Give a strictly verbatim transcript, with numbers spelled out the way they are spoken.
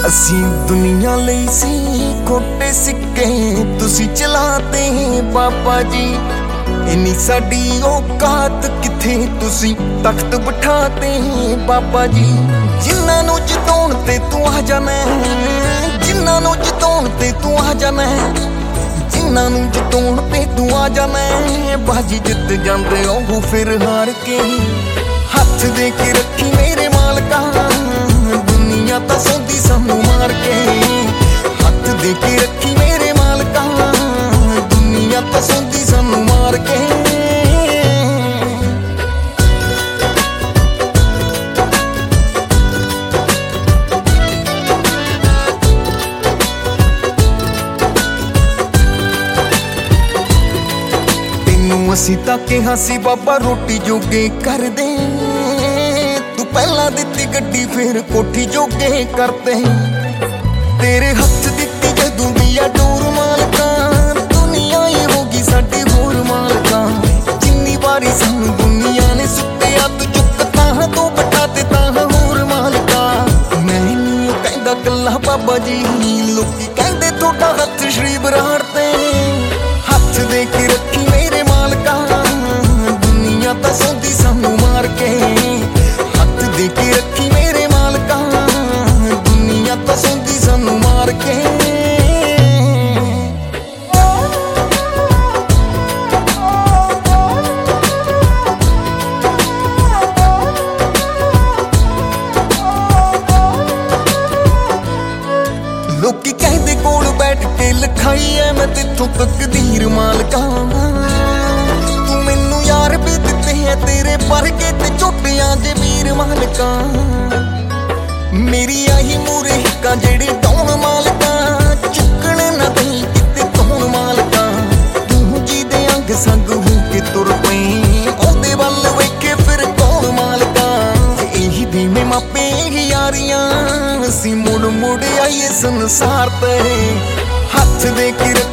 ਅਸੀਂ ਦੁਨੀਆ ਲਈ ਸੀ ਖੋਟੇ ਸਿੱਕੇ ਤੁਸੀਂ ਚਲਾਤੇ ਬਾਬਾ ਜੀ। ਇੰਨੀ ਸਾਡੀ ਔਕਾਤ ਕਿੱਥੇ ਤੁਸੀਂ ਤਖਤ ਬਿਠਾਤੇ ਬਾਬਾ ਜੀ। ਜਿਨ੍ਹਾਂ ਨੂੰ ਜਿਤਾਉਣ ਤੇ ਤੂੰ ਆ ਜਾਣਾ, ਜਿਨ੍ਹਾਂ ਨੂੰ ਜਿਤਾਉਣ ਤੇ ਤੂੰ ਆ ਜਾਣਾ, ਜਿਨ੍ਹਾਂ ਨੂੰ ਜਿਤਾਉਣ ਤੇ ਤੂੰ ਆ ਜਾਣਾ। ਬਾਜੀ ਜਿੱਤ ਜਾਂਦੇ ਉਹ ਫਿਰ ਹਾਰ ਕੇ ਹੱਥ ਦੇ ਕੇ ਰੱਖੀ ਮੇਰੇ ਮਾਲਕਾ, ਦੁਨੀਆ ਤਾਂ ਸੌਂਦੀ ਸਾਨੂੰ ਮਾਰ ਕੇ। ਹੱਥ ਦੇ ਕੇ ਰੱਖੀ ਮੇਰੇ ਮਾਲਕਾ, ਦੁਨੀਆ ਤਾਂ ਸੌਂਦੀ ਸਾਨੂੰ ਮਾਰ ਕੇ। ਤੈਨੂੰ ਅਸੀਂ ਤਾਂ ਕਿਹਾ ਸੀ ਬਾਬਾ ਰੋਟੀ ਜੋਗੇ ਕਰ ਦੇ, ਤੂੰ ਪਹਿਲਾਂ ਦਿੱਤੀ ਗੱਡੀ ਫੇਰ ਕੋਠੀ ਜੋਗੇ ਕਰਦੇ। ਤੇਰੇ ਹੱਥ ਦਿੱਤੀ ਜਦੋਂ ਦੀ ਆ ਡੋਰ ਮਾਲਕਾ, ਦੁਨੀਆ ਹੀ ਹੋ ਗਈ ਸਾਡੀ ਹੋਰ ਮਾਲਕਾ। ਜਿੰਨੀ ਵਾਰੀ ਸਾਨੂੰ ਦੁਨੀਆ ਨੇ ਸੁੱਟਿਆ ਤੂੰ ਚੁੱਕਤਾ ਤੂੰ ਬਟਾ ਤੇ ਤਾਂ ਹੋਰ ਮਾਲਕਾ। ਮੈਂ ਨਹੀਂ ਉਹ ਕਹਿੰਦਾ ਕੱਲਾ ਬਾਬਾ ਜੀ, ਲੋਕੀ ਕਹਿੰਦੇ ਤੁਹਾਡਾ ਹੱਥ ਸ਼੍ਰੀ ਬਰਾੜ ਤੇ। ਹੱਥ ਦੇ ਕੇ ਰੱਖੀ ਮੇਰੇ ਮਾਲਕਾ, ਦੁਨੀਆ ਤਾਂ ਸੌਂਦੀ ਸਾਨੂੰ ਮਾਰ ਕੇ। ਹੱਥ ਦੇ ਕੇ ਰੱਖੀ ਮੇਰੇ ਮਾਲਕਾ, ਦੁਨੀਆ ਤਾਂ ਸੌਂਦੀ ਸਾਨੂੰ ਮਾਰ ਕੇ। ਲੋਕੀ ਕਹਿੰਦੇ ਕੋਲ ਬੈਠ ਕੇ ਲਿਖਾਈ ਐ ਮੈਂ ਤੇਥੋਂ ਤਕਦੀਰ ਮਾਲਕਾ। ਤੂੰ ਮੈਨੂੰ ਯਾਰ ਵੀ ਦਿੱਤੇ ਐ ਤੇਰੇ ਵਰਗੇ ਤੇ ਝੋਟਿਆਂ ਦੇ ਵੀਰ ਮਾਲਕਾ। ਮੇਰੀ ਆਹੀ ਮੂਰੇ ਹਿੱਕਾਂ ਜਿਹੜੀ ਟੌਣ ਮਾਲਕਾ, ਚੁੱਕਣ ਨਾ ਦਈ ਕਿਤੇ ਕੌਣ ਮਾਲਕਾ। ਤੂੰ ਜੀ ਦੇ ਅੰਗ ਸੰਗ ਹੋ ਕੇ ਤੁਰ ਪਈ, ਉਹਦੇ ਵੱਲ ਵੇਖੇ ਫਿਰ ਕੌਣ ਮਾਲਕਾ। ਇਹੀ ਦੀਵੇਂ ਮਾਪੇ ਇਹੀ ਯਾਰੀਆਂ, ਅਸੀਂ ਮੁੜ ਮੁੜ ਆਈਏ ਸੰਸਾਰ ਤੇ। ਹੱਥ ਦੇ ਕੇ